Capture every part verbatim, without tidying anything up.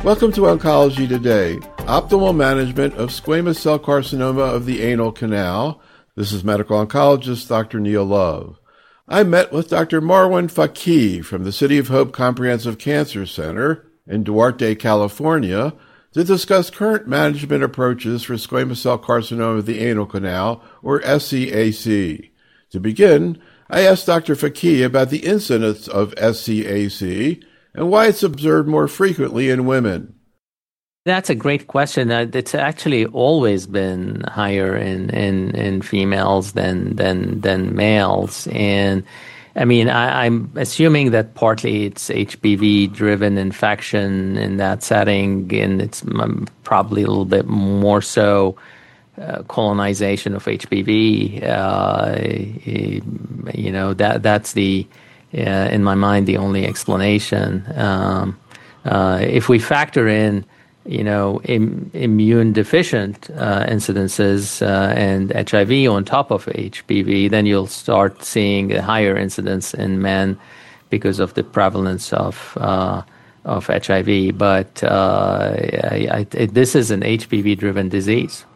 Welcome to Oncology Today, optimal management of squamous cell carcinoma of the anal canal. This is medical oncologist Doctor Neil Love. I met with Doctor Marwan Faqih from the City of Hope Comprehensive Cancer Center in Duarte, California, to discuss current management approaches for squamous cell carcinoma of the anal canal, or S C A C. To begin, I asked Doctor Faqih about the incidence of S C A C and why it's observed more frequently in women. That's a great question. Uh, it's actually always been higher in, in, in females than, than, than males. And I mean, I, I'm assuming that partly it's H P V-driven infection in that setting, and it's um, probably a little bit more so uh, colonization of H P V. Uh, you know, that that's the Uh, in my mind, the only explanation. Um, uh, if we factor in, you know, Im- immune deficient uh, incidences uh, and H I V on top of H P V, then you'll start seeing a higher incidence in men because of the prevalence of uh, of H I V. But uh, I, I, it, this is an H P V-driven disease.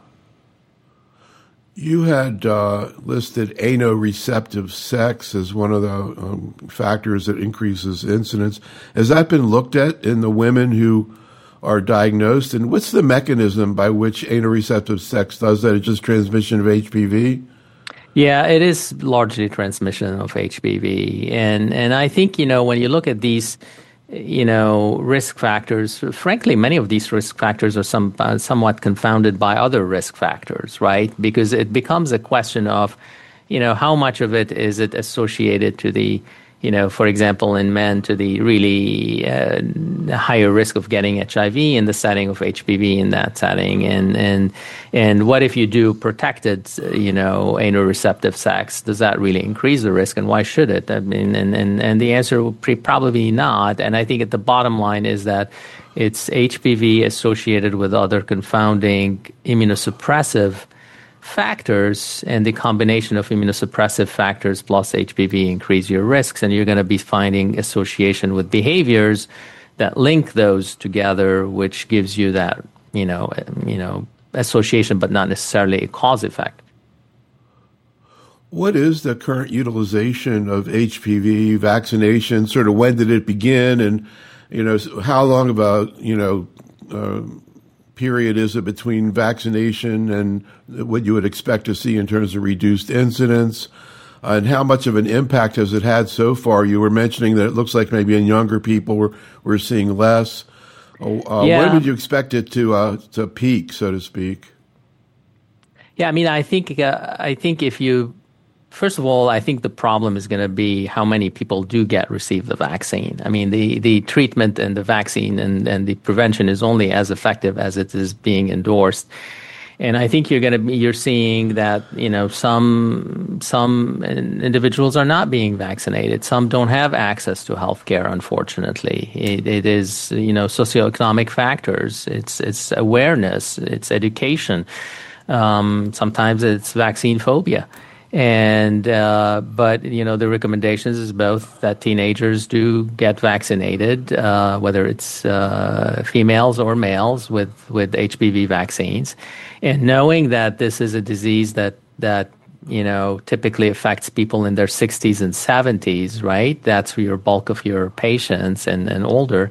You had uh, listed anoreceptive sex as one of the um, factors that increases incidence. Has that been looked at in the women who are diagnosed? And what's the mechanism by which anoreceptive sex does that? It's just transmission of H P V? Yeah, it is largely transmission of H P V. And, and I think, you know, when you look at these you know, risk factors, frankly, many of these risk factors are some, uh, somewhat confounded by other risk factors, right? Because it becomes a question of, you know, how much of it is it associated to the, you know, for example, in men, to the really uh, higher risk of getting H I V in the setting of H P V in that setting, and and and what if you do protected, you know, anoreceptive sex? Does that really increase the risk, and why should it? I mean, and and, and the answer would be probably not. And I think at the bottom line is that it's H P V associated with other confounding immunosuppressive factors, and the combination of immunosuppressive factors plus H P V increase your risks, and you're going to be finding association with behaviors that link those together, which gives you that, you know, you know, association, but not necessarily a cause effect. What is the current utilization of H P V vaccination? Sort of when did it begin, and you know, how long of a you know uh, period is it between vaccination and what you would expect to see in terms of reduced incidence? Uh, and how much of an impact has it had so far? You were mentioning that it looks like maybe in younger people we're, we're seeing less. Uh, yeah. When would you expect it to uh, to peak, so to speak? Yeah, I mean, I think uh, I think if you First of all, I think the problem is going to be how many people do get receive the vaccine. I mean, the, the treatment and the vaccine and, and the prevention is only as effective as it is being endorsed. And I think you're going to be, you're seeing that, you know, some some individuals are not being vaccinated. Some don't have access to health care, unfortunately. It, it is, you know, socioeconomic factors. It's it's awareness. It's education. Um, sometimes it's vaccine phobia. And, uh, but, you know, the recommendations is both that teenagers do get vaccinated, uh, whether it's, uh, females or males with, with H P V vaccines. And knowing that this is a disease that, that, you know, typically affects people in their sixties and seventies, right? That's your bulk of your patients and, and older.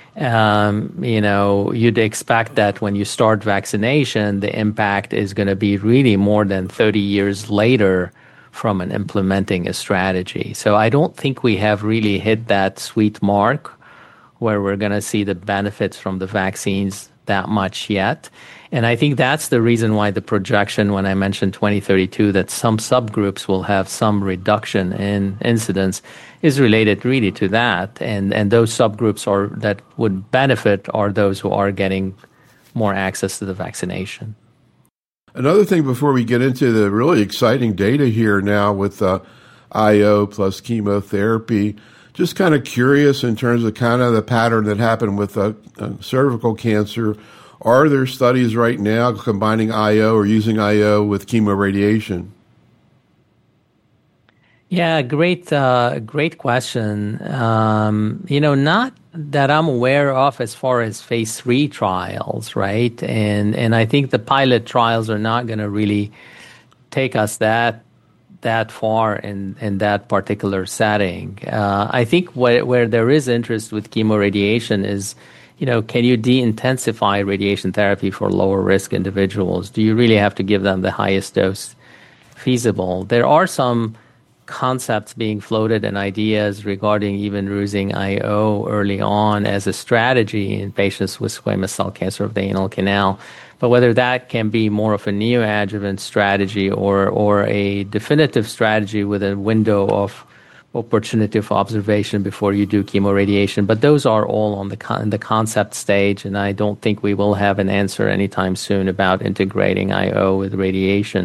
Um, you know, you'd expect that when you start vaccination, the impact is going to be really more than thirty years later from an implementing a strategy. So I don't think we have really hit that sweet mark where we're going to see the benefits from the vaccines that much yet. And I think that's the reason why the projection when I mentioned twenty thirty-two that some subgroups will have some reduction in incidence is related really to that. And and those subgroups are that would benefit are those who are getting more access to the vaccination. Another thing before we get into the really exciting data here now with uh, I O plus chemotherapy, just kind of curious in terms of kind of the pattern that happened with uh, uh, cervical cancer. Are there studies right now combining I O or using I O with chemoradiation? Yeah, great, uh, great question. Um, you know, not that I'm aware of as far as phase three trials, right? And and I think the pilot trials are not going to really take us that that far in, in that particular setting. Uh, I think where, where there is interest with chemoradiation is, you know, can you de-intensify radiation therapy for lower risk individuals? Do you really have to give them the highest dose feasible? There are some concepts being floated and ideas regarding even using I O early on as a strategy in patients with squamous cell cancer of the anal canal. But whether that can be more of a neoadjuvant strategy or or a definitive strategy with a window of opportunity for observation before you do chemoradiation. But those are all on the con- the concept stage, and I don't think we will have an answer anytime soon about integrating I O with radiation.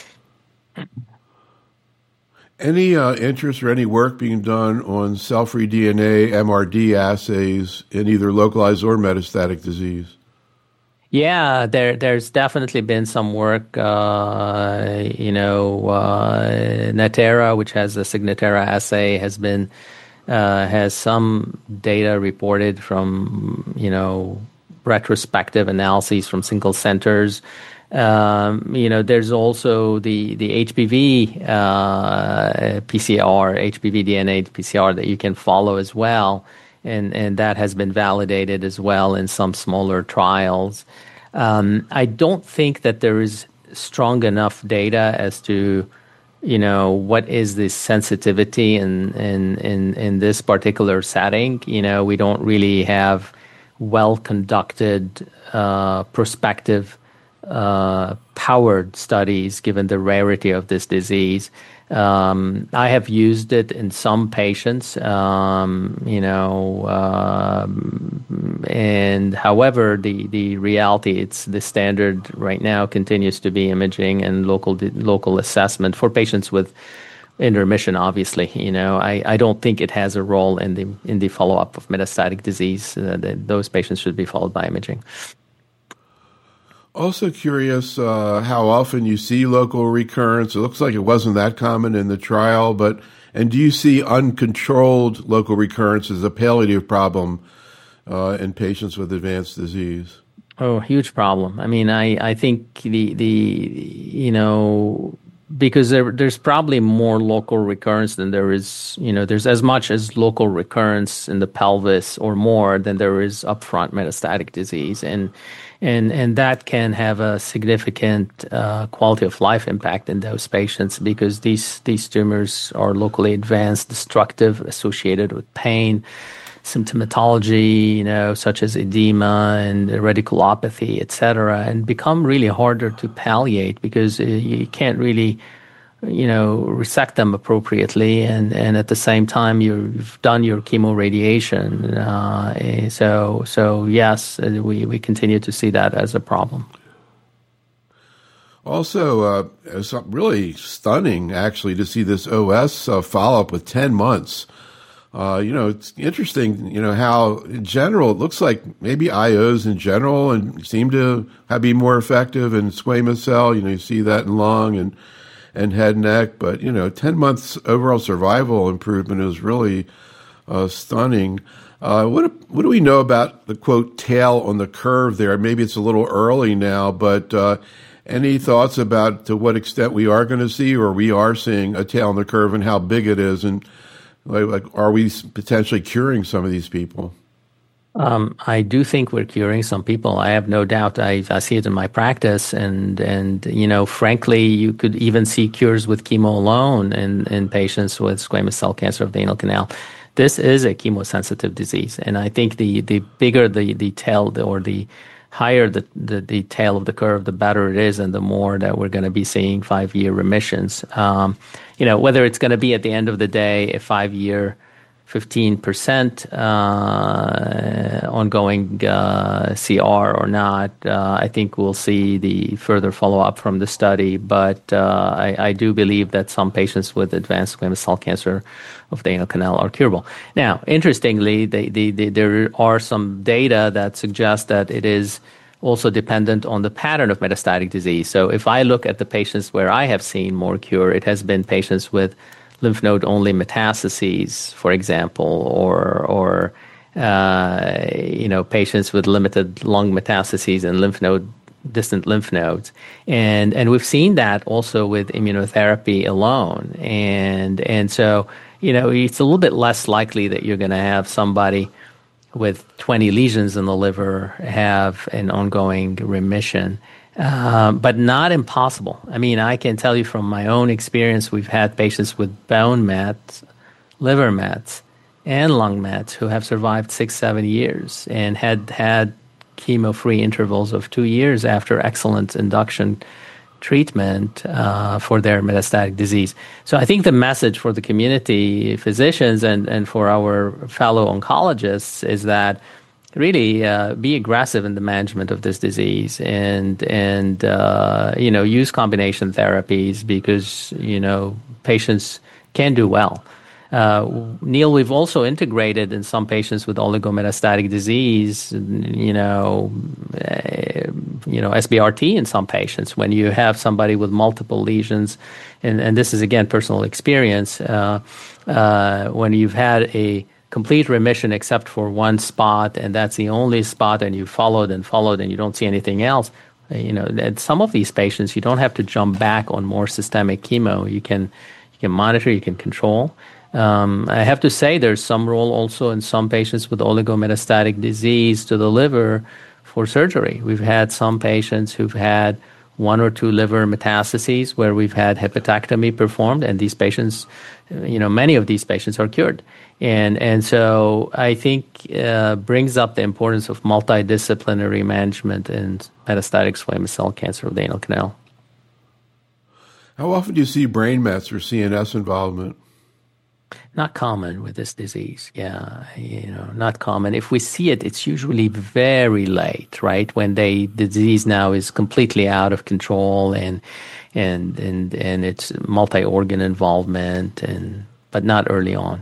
Any uh, interest or any work being done on cell-free D N A, M R D assays in either localized or metastatic disease? Yeah, there there's definitely been some work. Uh, you know, uh, Natera, which has a Signatera assay, has been uh, has some data reported from you know retrospective analyses from single centers. Um, you know, there's also the the H P V uh, P C R, H P V D N A P C R that you can follow as well. And, and that has been validated as well in some smaller trials. Um, I don't think that there is strong enough data as to, you know, what is the sensitivity in, in, in, in this particular setting. You know, we don't really have well-conducted uh, prospective uh, powered studies given the rarity of this disease. Um, I have used it in some patients, um, you know, um, and however, the, the reality, it's the standard right now continues to be imaging and local local assessment for patients with in remission. Obviously, you know, I, I don't think it has a role in the in the follow up of metastatic disease. Uh, the, those patients should be followed by imaging. Also curious uh, how often you see local recurrence. It looks like it wasn't that common in the trial, but and do you see uncontrolled local recurrence as a palliative problem uh, in patients with advanced disease? Oh, huge problem. I mean, I, I think the the you know because there there's probably more local recurrence than there is, you know, there's as much as local recurrence in the pelvis or more than there is upfront metastatic disease. And And and that can have a significant uh, quality of life impact in those patients because these these tumors are locally advanced, destructive, associated with pain, symptomatology, you know, such as edema and radiculopathy, et cetera, and become really harder to palliate because you can't really, you know, resect them appropriately, and, and at the same time you've done your chemoradiation. Uh, so so yes, we, we continue to see that as a problem. Also, uh, it's really stunning actually to see this O S uh, follow up with ten months. Uh, you know, it's interesting, you know, how in general, it looks like maybe I Os in general and seem to have, be more effective in squamous cell. You know, you see that in lung and and head and neck, but, you know, ten months overall survival improvement is really uh, stunning. Uh, what, what do we know about the, quote, tail on the curve there? Maybe it's a little early now, but uh, any thoughts about to what extent we are going to see or we are seeing a tail on the curve and how big it is? And like, like are we potentially curing some of these people? Um, I do think we're curing some people. I have no doubt. I, I see it in my practice, and and you know, frankly, you could even see cures with chemo alone in, in patients with squamous cell cancer of the anal canal. This is a chemosensitive disease, and I think the, the bigger the, the tail or the higher the, the, the tail of the curve, the better it is, and the more that we're going to be seeing five-year remissions. Um, you know, whether it's going to be at the end of the day a five-year fifteen percent uh, ongoing uh, C R or not, uh, I think we'll see the further follow-up from the study. But uh, I, I do believe that some patients with advanced squamous cell cancer of the anal canal are curable. Now, interestingly, they, they, they, there are some data that suggest that it is also dependent on the pattern of metastatic disease. So if I look at the patients where I have seen more cure, it has been patients with lymph node only metastases, for example, or or uh, you know patients with limited lung metastases and lymph node distant lymph nodes, and and we've seen that also with immunotherapy alone, and and so you know it's a little bit less likely that you're going to have somebody with twenty lesions in the liver have an ongoing remission. Um, but not impossible. I mean, I can tell you from my own experience, we've had patients with bone mets, liver mets, and lung mets who have survived six, seven years and had had chemo-free intervals of two years after excellent induction treatment uh, for their metastatic disease. So I think the message for the community physicians and, and for our fellow oncologists is that really uh, be aggressive in the management of this disease and and uh, you know use combination therapies because you know patients can do well. Uh, Neil, we've also integrated in some patients with oligometastatic disease, you know, uh, you know S B R T in some patients. When you have somebody with multiple lesions, and, and this is again personal experience, uh, uh, when you've had a complete remission except for one spot, and that's the only spot, and you followed and followed, and you don't see anything else. You know, and some of these patients, you don't have to jump back on more systemic chemo. You can, you can monitor, you can control. Um, I have to say, there's some role also in some patients with oligometastatic disease to the liver for surgery. We've had some patients who've had one or two liver metastases where we've had hepatectomy performed, and these patients, you know, many of these patients are cured. And and so I think uh, brings up the importance of multidisciplinary management in metastatic squamous cell cancer of the anal canal. How often do you see brain mets or C N S involvement? Not common with this disease. Yeah, you know, not common. If we see it, it's usually very late, right? When they the disease now is completely out of control and and and and it's multi-organ involvement, and but not early on.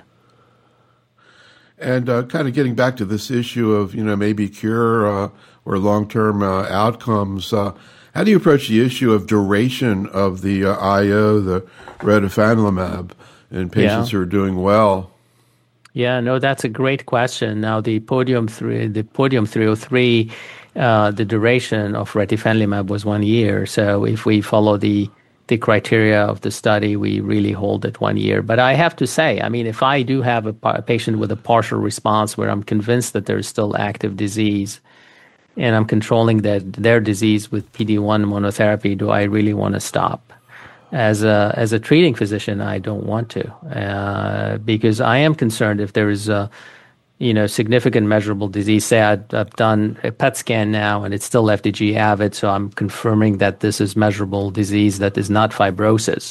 And uh, kind of getting back to this issue of, you know, maybe cure uh, or long-term uh, outcomes, uh, how do you approach the issue of duration of the uh, I O, the retifanlimab, in patients Yeah. who are doing well? Yeah, no, that's a great question. Now, the podium three, the podium three oh three, uh, the duration of retifanlimab was one year. So if we follow the the criteria of the study, we really hold it one year. But I have to say, I mean, if I do have a, a patient with a partial response where I'm convinced that there's still active disease, and I'm controlling that their disease with P D one monotherapy, do I really want to stop? As a as a treating physician, I don't want to, uh, because I am concerned if there is a you know significant measurable disease. Say I've, I've done a P E T scan now and it's still F D G avid, so I'm confirming that this is measurable disease that is not fibrosis,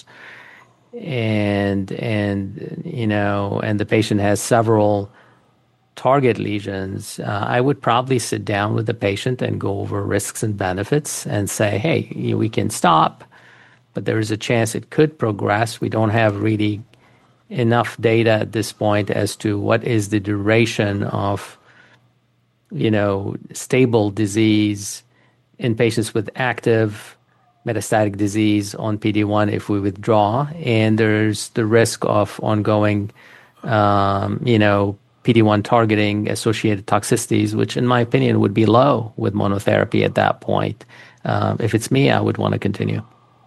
and and you know and the patient has several target lesions. Uh, I would probably sit down with the patient and go over risks and benefits and say, hey, you know, we can stop, but there is a chance it could progress. We don't have really enough data at this point as to what is the duration of, you know, stable disease in patients with active metastatic disease on P D one if we withdraw. And there's the risk of ongoing, um, you know, P D one targeting associated toxicities, which in my opinion would be low with monotherapy at that point. Um, if it's me, I would want to continue.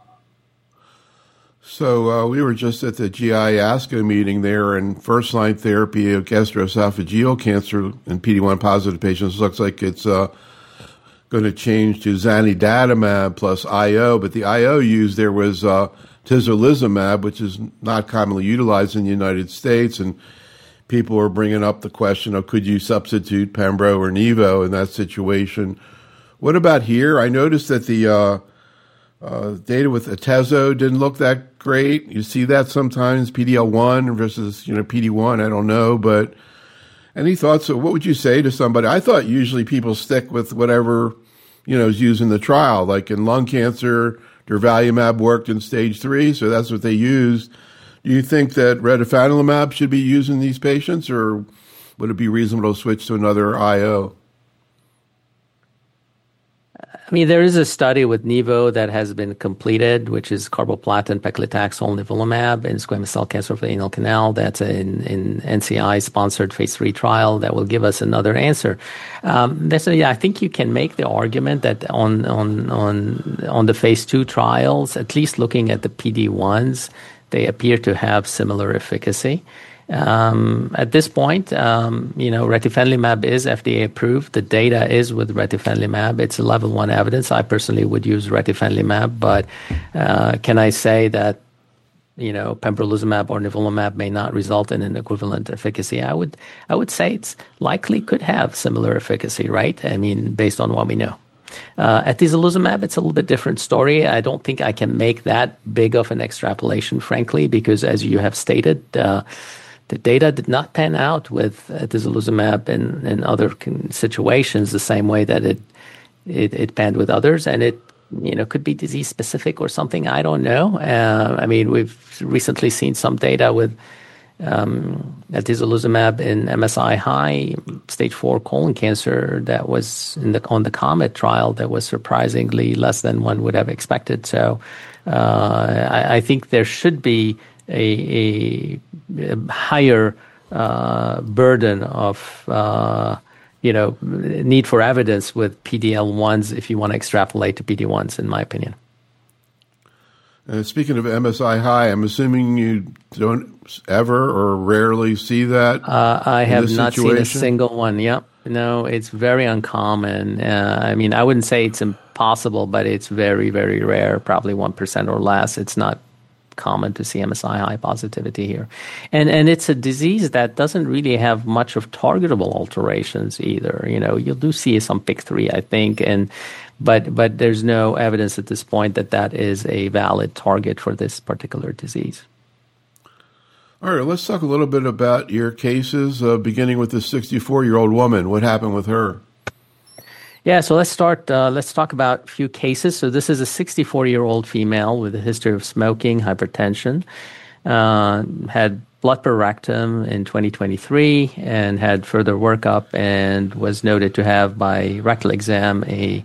So uh, we were just at the G I ASCO meeting there, and first-line therapy of gastroesophageal cancer in P D one positive patients looks like it's uh, going to change to zanidatamab plus I O, but the I O used there was uh, tislelizumab, which is not commonly utilized in the United States, and people were bringing up the question of could you substitute Pembro or Nivo in that situation. What about here? I noticed that the uh, uh, data with Atezo didn't look that great. You see that sometimes, P D L one versus, you know, P D one, I don't know, but any thoughts? Of what would you say to somebody? I thought usually people stick with whatever, you know, is used in the trial. Like in lung cancer, durvalumab worked in stage three, so that's what they used. Do you think that retifanlimab should be used in these patients, or would it be reasonable to switch to another I O? I mean, there is a study with Nivo that has been completed, which is carboplatin, paclitaxel, nivolumab in squamous cell cancer of the anal canal. That's an in N C I-sponsored phase three trial that will give us another answer. Um, so, yeah, I think you can make the argument that on on on on the phase two trials, at least looking at the P D ones, they appear to have similar efficacy. Um, at this point, um, you know, retifanlimab is F D A approved. The data is with retifanlimab. It's a level one evidence. I personally would use retifanlimab, but uh, can I say that, you know, pembrolizumab or nivolumab may not result in an equivalent efficacy? I would, I would say it's likely could have similar efficacy, right? I mean, based on what we know. Uh, atezolizumab, it's a little bit different story. I don't think I can make that big of an extrapolation, frankly, because as you have stated, uh, the data did not pan out with atezolizumab in, in other situations the same way that it, it it panned with others, and it you know could be disease specific or something. I don't know. Uh, I mean, we've recently seen some data with um, atezolizumab in M S I high stage four colon cancer that was in the on the COMET trial that was surprisingly less than one would have expected. So uh, I, I think there should be A, a, a higher uh, burden of, uh, you know, need for evidence with P D L ones if you want to extrapolate to P D ones, in my opinion. Uh, speaking of M S I high, I'm assuming you don't ever or rarely see that. Uh, I have not situation? seen a single one. Yep. No, it's very uncommon. Uh, I mean, I wouldn't say it's impossible, but it's very, very rare, probably one percent or less. It's not common to see M S I high positivity here. And and it's a disease that doesn't really have much of targetable alterations either. You know, you do see some P I K three, I think, and but but there's no evidence at this point that that is a valid target for this particular disease. All right, let's talk a little bit about your cases, uh, beginning with the sixty-four-year-old woman. What happened with her? Yeah, so let's start, uh, let's talk about a few cases. So this is a sixty-four-year-old female with a history of smoking, hypertension, uh, had blood per rectum in twenty twenty-three and had further workup and was noted to have by rectal exam a,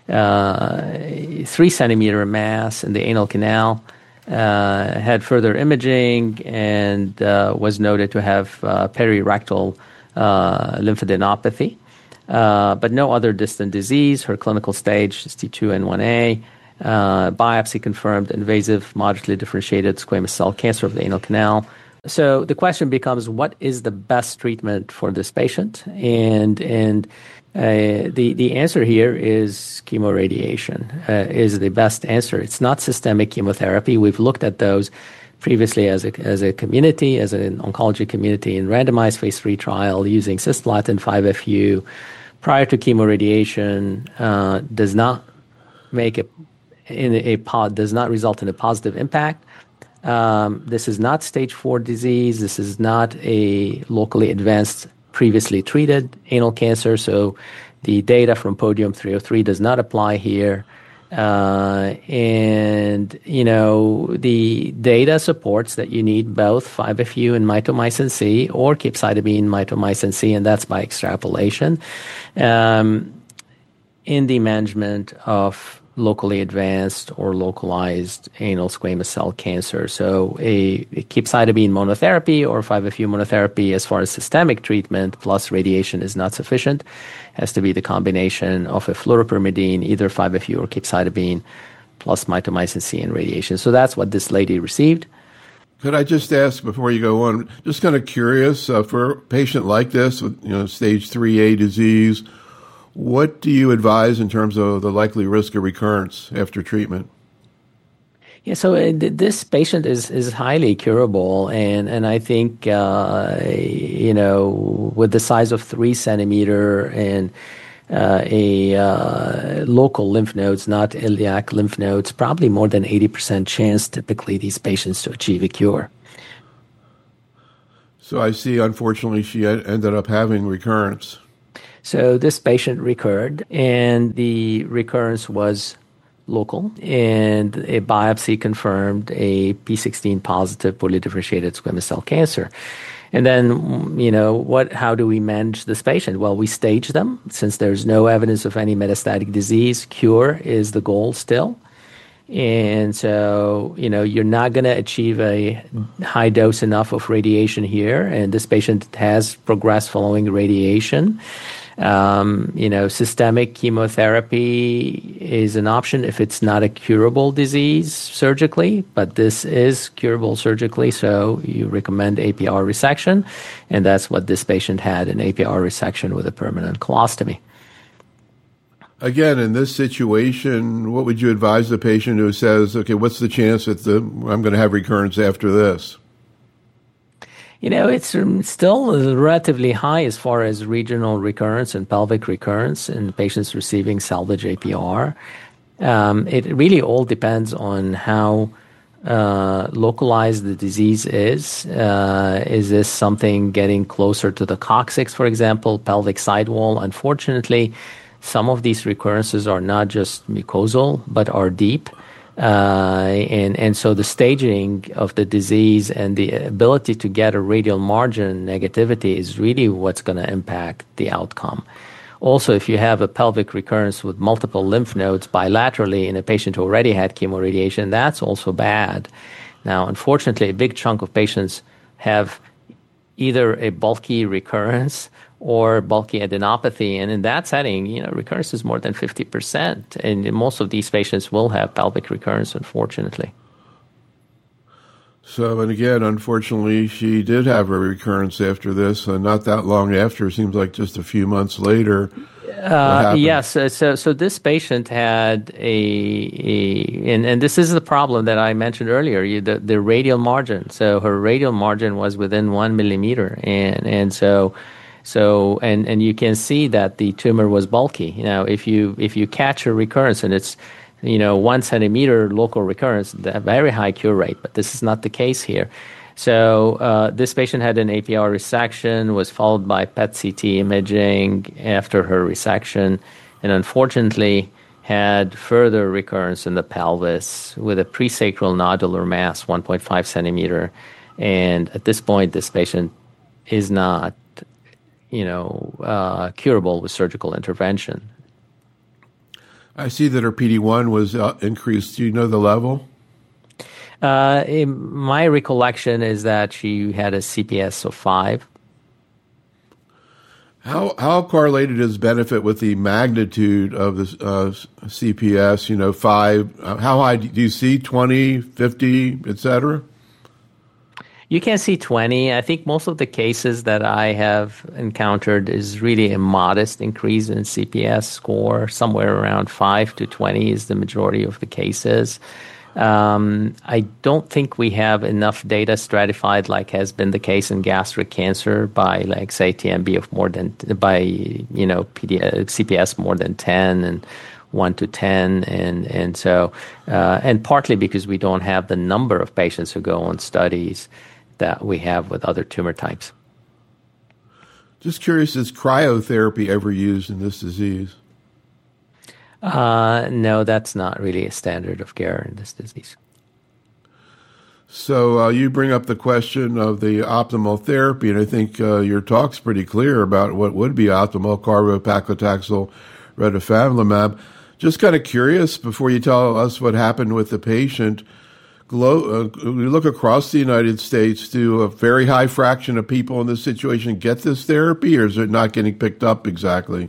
uh, a three centimeter mass in the anal canal, uh, had further imaging and uh, was noted to have uh, perirectal uh, lymphadenopathy. Uh, but no other distant disease. Her clinical stage is T two N one A. Uh, biopsy confirmed invasive, moderately differentiated squamous cell cancer of the anal canal. So the question becomes, what is the best treatment for this patient? And and uh, the the answer here is chemoradiation uh, is the best answer. It's not systemic chemotherapy. We've looked at those previously as a as a community, as an oncology community, in randomized phase three trial using cisplatin five F U. Prior to chemoradiation, uh, does not make a in a pod does not result in a positive impact. Um, this is not stage four disease. This is not a locally advanced, previously treated anal cancer. So, the data from Podium three oh three does not apply here. Uh, and, you know, the data supports that you need both five F U and mitomycin C or capecitabine mitomycin C, and that's by extrapolation, um, in the management of locally advanced or localized anal squamous cell cancer. So a, a capecitabine monotherapy or five F U monotherapy as far as systemic treatment plus radiation is not sufficient. Has to be the combination of a fluoropyrimidine, either five F U or capecitabine, plus mitomycin C and radiation. So that's what this lady received. Could I just ask before you go on, just kind of curious, uh, for a patient like this with, you know, stage three A disease, what do you advise in terms of the likely risk of recurrence after treatment? Yeah, so uh, th- this patient is, is highly curable, and, and I think, uh, you know, with the size of three centimeter and uh, a uh, local lymph nodes, not iliac lymph nodes, probably more than eighty percent chance typically these patients to achieve a cure. So I see, unfortunately, she ended up having recurrence. So this patient recurred, and the recurrence was local, and a biopsy confirmed a P sixteen positive fully differentiated squamous cell cancer. And then, you know, what? How do we manage this patient? Well, we stage them since there's no evidence of any metastatic disease. Cure is the goal still. And so, you know, you're not going to achieve a high dose enough of radiation here. And this patient has progressed following radiation. Um, you know, systemic chemotherapy is an option if it's not a curable disease surgically, but this is curable surgically, so you recommend A P R resection, and that's what this patient had, an A P R resection with a permanent colostomy. Again, in this situation, what would you advise the patient who says, okay, what's the chance that the, I'm going to have recurrence after this? You know, it's still relatively high as far as regional recurrence and pelvic recurrence in patients receiving salvage A P R. Um, it really all depends on how uh, localized the disease is. Uh, is this something getting closer to the coccyx, for example, pelvic sidewall? Unfortunately, some of these recurrences are not just mucosal, but are deep. Uh, and, and so the staging of the disease and the ability to get a radial margin negativity is really what's going to impact the outcome. Also, if you have a pelvic recurrence with multiple lymph nodes bilaterally in a patient who already had chemoradiation, that's also bad. Now, unfortunately, a big chunk of patients have either a bulky recurrence or bulky adenopathy. And in that setting, you know, recurrence is more than fifty percent. And most of these patients will have pelvic recurrence, unfortunately. So, and again, unfortunately, she did have a recurrence after this, uh, not that long after. It seems like just a few months later. Uh, yes. So, so, so this patient had a, a and, and this is the problem that I mentioned earlier, you, the, the radial margin. So her radial margin was within one millimeter. And, and so, So and, and you can see that the tumor was bulky. You know, if you if you catch a recurrence and it's, you know, one centimeter local recurrence, a very high cure rate. But this is not the case here. So uh, this patient had an A P R resection, was followed by P E T C T imaging after her resection, and unfortunately had further recurrence in the pelvis with a presacral nodular mass, one point five centimeter. And at this point, this patient is not, you know, uh, curable with surgical intervention. I see that her P D one was uh, increased. Do you know the level? Uh, in my recollection is that she had a C P S of five. How how correlated is benefit with the magnitude of the uh, C P S? You know, five. Uh, how high do you see? twenty, fifty, et cetera? You can see twenty. I think most of the cases that I have encountered is really a modest increase in C P S score. Somewhere around five to twenty is the majority of the cases. Um, I don't think we have enough data stratified like has been the case in gastric cancer by, like, say, T M B of more than, by, you know, P D, C P S more than ten and one to ten, and and so uh, and partly because we don't have the number of patients who go on studies that we have with other tumor types. Just curious, is cryotherapy ever used in this disease? Uh, no, that's not really a standard of care in this disease. So uh, you bring up the question of the optimal therapy, and I think uh, your talk's pretty clear about what would be optimal, carbopaclitaxel, retifanlimab. Just kind of curious, before you tell us what happened with the patient, Glo- uh, we look across the United States, do a very high fraction of people in this situation get this therapy, or is it not getting picked up exactly?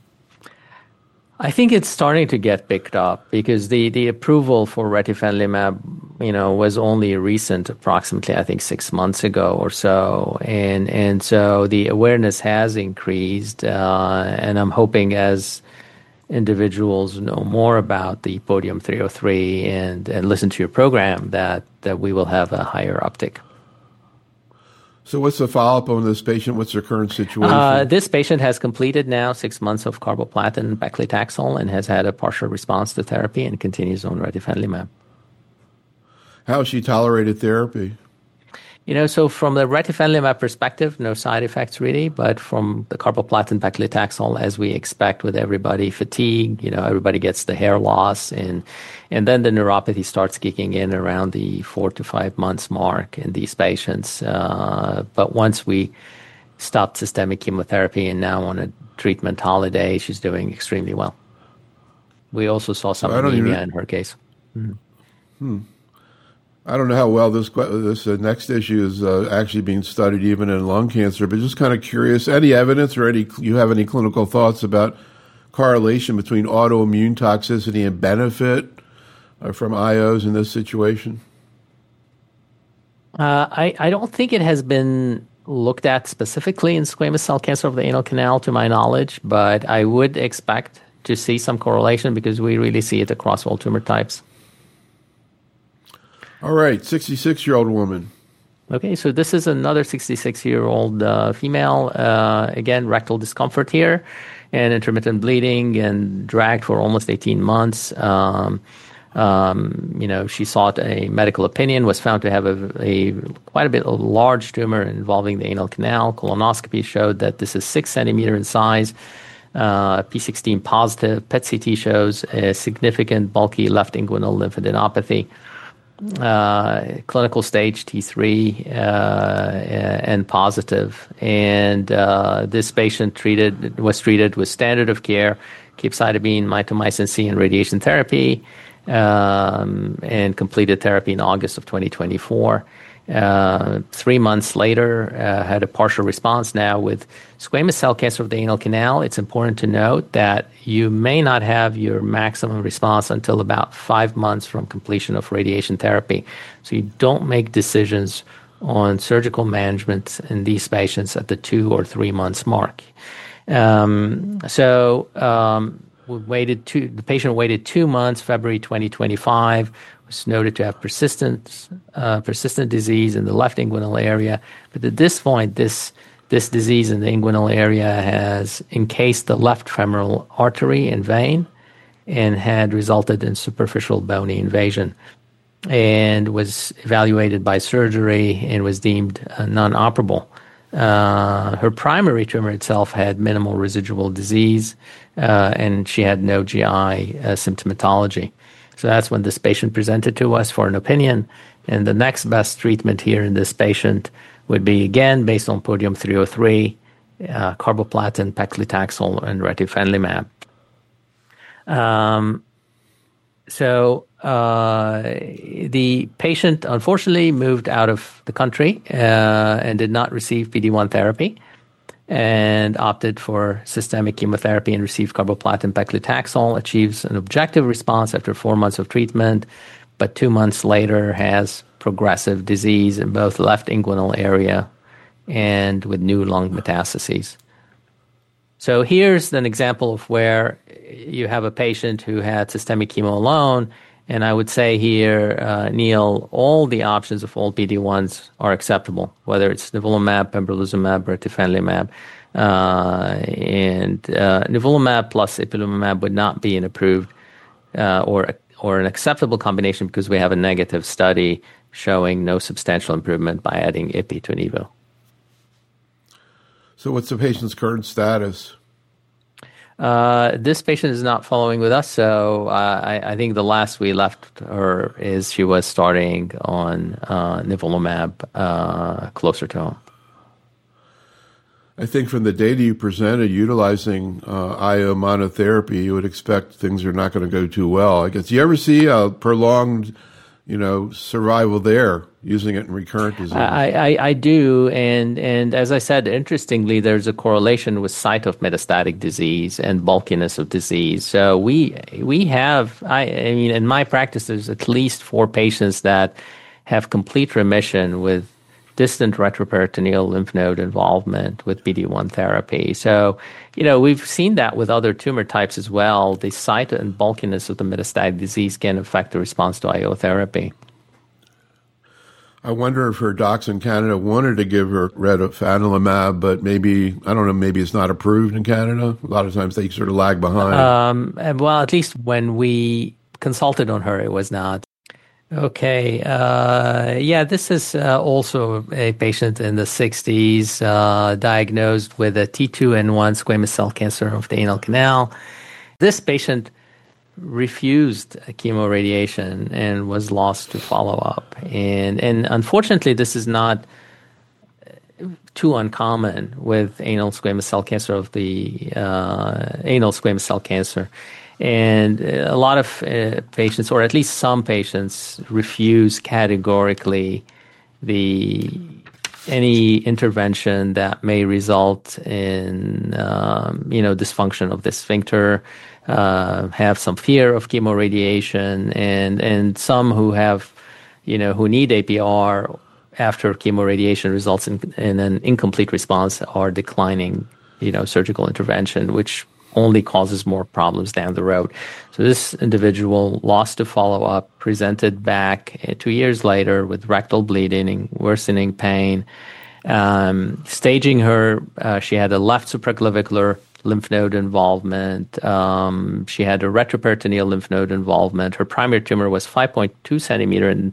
I think it's starting to get picked up because the, the approval for retifanlimab, you know, was only recent, approximately, I think, six months ago or so. And and so the awareness has increased. Uh, and I'm hoping as individuals know more about the Podium three oh three and, and listen to your program, that, that we will have a higher uptick. So what's the follow-up on this patient? What's their current situation? Uh, this patient has completed now six months of carboplatin and paclitaxel and has had a partial response to therapy and continues on retifanlimab. How has she tolerated therapy? You know, so from the retifanlimab perspective, no side effects really, but from the carboplatin paclitaxel, as we expect with everybody, fatigue, you know, everybody gets the hair loss, and and then the neuropathy starts kicking in around the four to five months mark in these patients. Uh, but once we stopped systemic chemotherapy and now on a treatment holiday, she's doing extremely well. We also saw some so anemia even... in her case. Mm-hmm. Hmm. I don't know how well this this uh, next issue is uh, actually being studied even in lung cancer, but just kind of curious, any evidence or any you have any clinical thoughts about correlation between autoimmune toxicity and benefit uh, from I Os in this situation? Uh, I, I don't think it has been looked at specifically in squamous cell cancer of the anal canal, to my knowledge, but I would expect to see some correlation because we really see it across all tumor types. All right, sixty-six-year-old woman. Okay, so this is another sixty-six-year-old uh, female. Uh, again, rectal discomfort here and intermittent bleeding and dragged for almost eighteen months. Um, um, you know, she sought a medical opinion, was found to have a, a quite a bit of large tumor involving the anal canal. Colonoscopy showed that this is six centimeter in size. Uh, P sixteen positive. P E T C T shows a significant bulky left inguinal lymphadenopathy. Uh, clinical stage T three uh, and positive, and uh, this patient treated was treated with standard of care, capecitabine, mitomycin C, and radiation therapy, um, and completed therapy in August of twenty twenty-four. Uh, three months later, uh, had a partial response. Now with squamous cell cancer of the anal canal, it's important to note that you may not have your maximum response until about five months from completion of radiation therapy. So you don't make decisions on surgical management in these patients at the two or three months mark. Um, so um, we waited two, the patient waited two months, February twenty twenty-five, was noted to have persistent, uh, persistent disease in the left inguinal area. But at this point, this this disease in the inguinal area has encased the left femoral artery and vein and had resulted in superficial bony invasion, and was evaluated by surgery and was deemed uh, non-operable. Uh, her primary tumor itself had minimal residual disease, uh, and she had no G I uh, symptomatology. So that's when this patient presented to us for an opinion. And the next best treatment here in this patient would be, again, based on Podium three oh three, uh, carboplatin, paclitaxel, and retifanlimab. Um, so uh, the patient, unfortunately, moved out of the country uh, and did not receive P D one therapy, and opted for systemic chemotherapy and received carboplatin paclitaxel, achieves an objective response after four months of treatment, but two months later has progressive disease in both left inguinal area and with new lung metastases. So here's an example of where you have a patient who had systemic chemo alone, and I would say here, uh, Neil, all the options of all P D ones are acceptable, whether it's nivolumab, pembrolizumab, retifanlimab. Uh, and uh, nivolumab plus ipilimumab would not be an approved uh, or or an acceptable combination because we have a negative study showing no substantial improvement by adding ipi to nivo. So what's the patient's current status? Uh, this patient is not following with us, so uh, I, I think the last we left her is she was starting on uh, nivolumab uh, closer to home. I think from the data you presented, utilizing uh, I O monotherapy, you would expect things are not going to go too well. I guess, do you ever see a prolonged, you know, survival there using it in recurrent disease? I, I, I do, and and as I said, interestingly, there's a correlation with site of metastatic disease and bulkiness of disease. So we we have, I, I mean, in my practice, there's at least four patients that have complete remission with distant retroperitoneal lymph node involvement with P D one therapy. So, you know, we've seen that with other tumor types as well. The site and bulkiness of the metastatic disease can affect the response to I O therapy. I wonder if her docs in Canada wanted to give her retifanlimab, but maybe, I don't know, maybe it's not approved in Canada. A lot of times they sort of lag behind. Um, well, at least when we consulted on her, it was not. Okay. Uh, yeah, this is uh, also a patient in the sixties, uh, diagnosed with a T two N one squamous cell cancer of the anal canal. This patient refused chemoradiation and was lost to follow up. And, and unfortunately, this is not too uncommon with anal squamous cell cancer of the uh, anal squamous cell cancer. And a lot of uh, patients, or at least some patients, refuse categorically the any intervention that may result in um, you know dysfunction of the sphincter, uh, have some fear of chemoradiation, and and some who have you know who need A P R after chemoradiation results in, in an incomplete response are declining you know surgical intervention, which only causes more problems down the road. So this individual lost to follow-up, presented back two years later with rectal bleeding, worsening pain. Um, staging her, uh, she had a left supraclavicular lymph node involvement. Um, she had a retroperitoneal lymph node involvement. Her primary tumor was five point two centimeter in,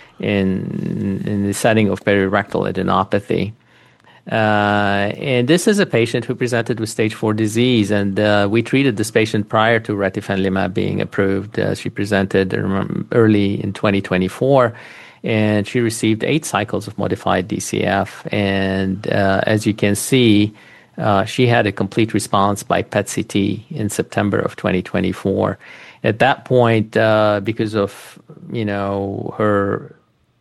in, in the setting of perirectal adenopathy. Uh, and this is a patient who presented with stage four disease, and uh, we treated this patient prior to retifanlimab being approved. Uh, she presented early in twenty twenty-four, and she received eight cycles of modified D C F. And uh, as you can see, uh, she had a complete response by P E T C T in September of twenty twenty-four. At that point, uh, because of you know her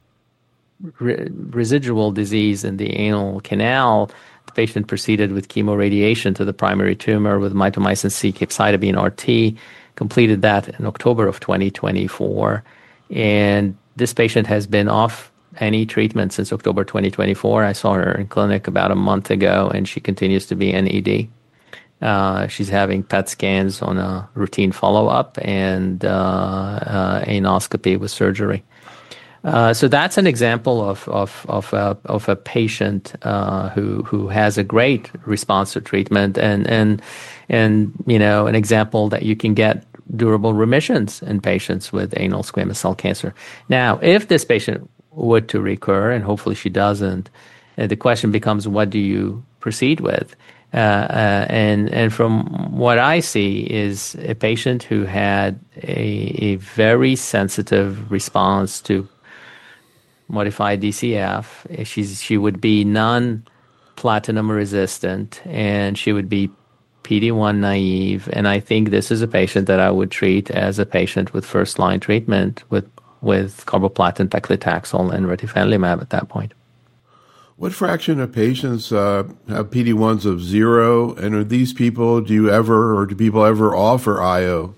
Re- residual disease in the anal canal, the patient proceeded with chemoradiation to the primary tumor with mitomycin C, capecitabine R T, completed that in October of twenty twenty-four. And this patient has been off any treatment since October twenty twenty-four. I saw her in clinic about a month ago, and she continues to be N E D. Uh, she's having P E T scans on a routine follow-up and uh, uh, anoscopy with surgery. Uh, so that's an example of of of a, of a patient uh, who who has a great response to treatment, and and and you know an example that you can get durable remissions in patients with anal squamous cell cancer. Now, if this patient were to recur, and hopefully she doesn't, uh, the question becomes, what do you proceed with? Uh, uh, and and from what I see is a patient who had a, a very sensitive response to modified D C F. She's she would be non-platinum resistant, and she would be P D one naive. And I think this is a patient that I would treat as a patient with first-line treatment with with carboplatin, paclitaxel, and retifanlimab at that point. What fraction of patients uh, have P D ones of zero? And are these people, do you ever, or do people ever offer I O?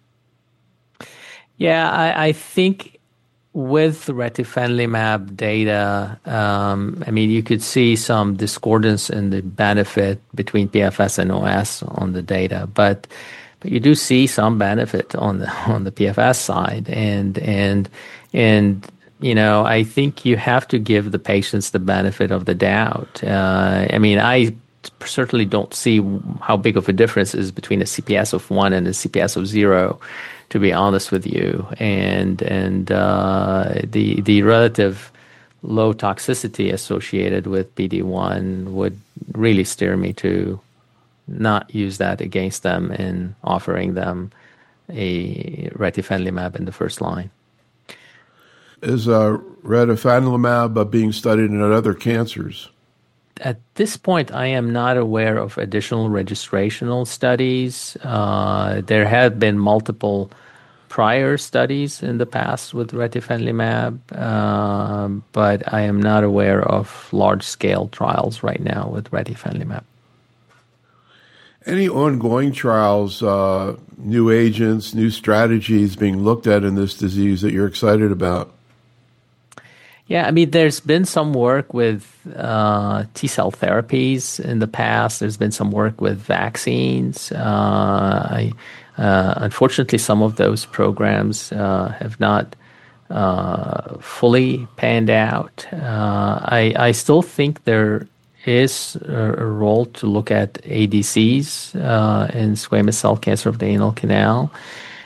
Yeah, I, I think with retifanlimab data, um, I mean, you could see some discordance in the benefit between P F S and O S on the data, but but you do see some benefit on the on the P F S side, and and and you know, I think you have to give the patients the benefit of the doubt. Uh, I mean, I certainly don't see how big of a difference is between a C P S of one and a C P S of zero, to be honest with you, and and uh, the the relative low toxicity associated with P D one would really steer me to not use that against them in offering them a retifanlimab in the first line. Is uh, retifanlimab uh, being studied in other cancers? At this point, I am not aware of additional registrational studies. Uh, there have been multiple prior studies in the past with retifanlimab, uh, but I am not aware of large-scale trials right now with retifanlimab. Any ongoing trials, uh, new agents, new strategies being looked at in this disease that you're excited about? Yeah, I mean, there's been some work with uh, T-cell therapies in the past. There's been some work with vaccines. Uh, I, uh, unfortunately, some of those programs uh, have not uh, fully panned out. Uh, I, I still think there is a, a role to look at A D Cs uh, in squamous cell cancer of the anal canal.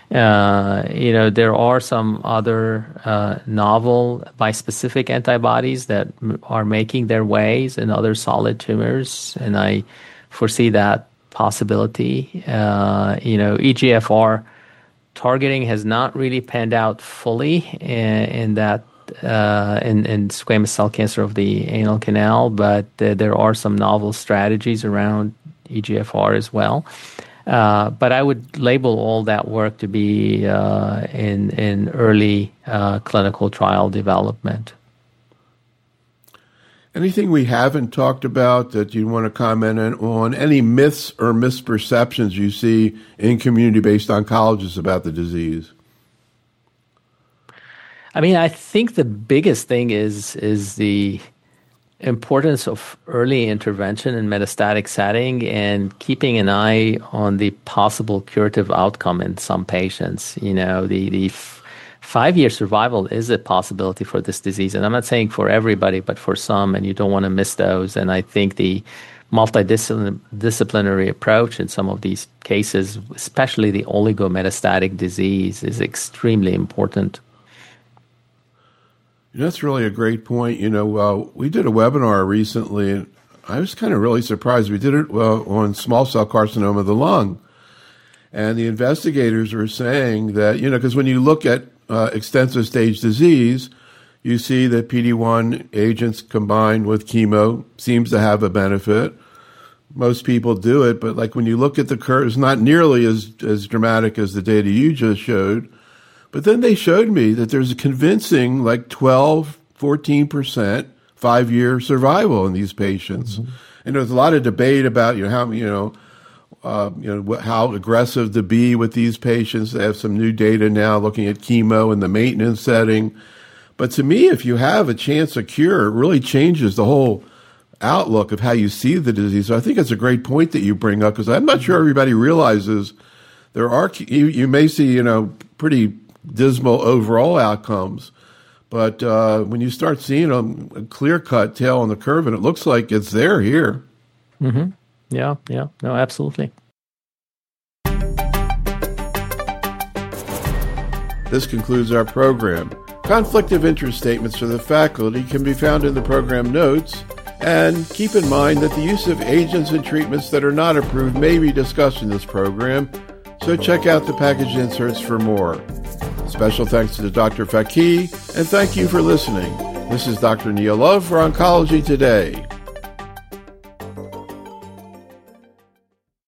Uh, you know, there are some other uh, novel bispecific antibodies that m- are making their ways in other solid tumors, and I foresee that possibility. Uh, you know, E G F R targeting has not really panned out fully in, in that uh, in, in squamous cell cancer of the anal canal, but uh, there are some novel strategies around E G F R as well. Uh, but I would label all that work to be uh, in in early uh, clinical trial development. Anything we haven't talked about that you want to comment on? Any myths or misperceptions you see in community-based oncologists about the disease? I mean, I think the biggest thing is is the importance of early intervention in metastatic setting and keeping an eye on the possible curative outcome in some patients. You know, the, the f- five-year survival is a possibility for this disease. And I'm not saying for everybody, but for some, and you don't want to miss those. And I think the multidisciplinary approach in some of these cases, especially the oligometastatic disease, is extremely important. That's really a great point. You know, uh, we did a webinar recently, and I was kind of really surprised. We did it uh, on small cell carcinoma of the lung. And the investigators were saying that, you know, because when you look at uh, extensive stage disease, you see that P D one agents combined with chemo seems to have a benefit. Most people do it, but like when you look at the curve, it's not nearly as, as dramatic as the data you just showed. But then they showed me that there's a convincing like twelve, fourteen percent five-year survival in these patients. Mm-hmm. And there's a lot of debate about, you know, how, you know, uh, you know, wh- how aggressive to be with these patients. They have some new data now looking at chemo in the maintenance setting. But to me, if you have a chance of cure, it really changes the whole outlook of how you see the disease. So I think it's a great point that you bring up, because I'm not sure everybody realizes there are, you, you may see, you know, pretty dismal overall outcomes, but uh, when you start seeing a, a clear-cut tail on the curve, and it looks like it's there here. Mm-hmm. Yeah, yeah, no, absolutely. This concludes our program. Conflict of interest statements for the faculty can be found in the program notes, and keep in mind that the use of agents and treatments that are not approved may be discussed in this program, so check out the package inserts for more. Special thanks to Doctor Fakih, and thank you for listening. This is Doctor Neil Love for Oncology Today.